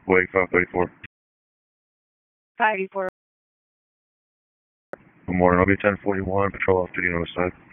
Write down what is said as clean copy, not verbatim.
Wake 534. 584. Good morning. I'll be 1041. Patrol off duty on the side.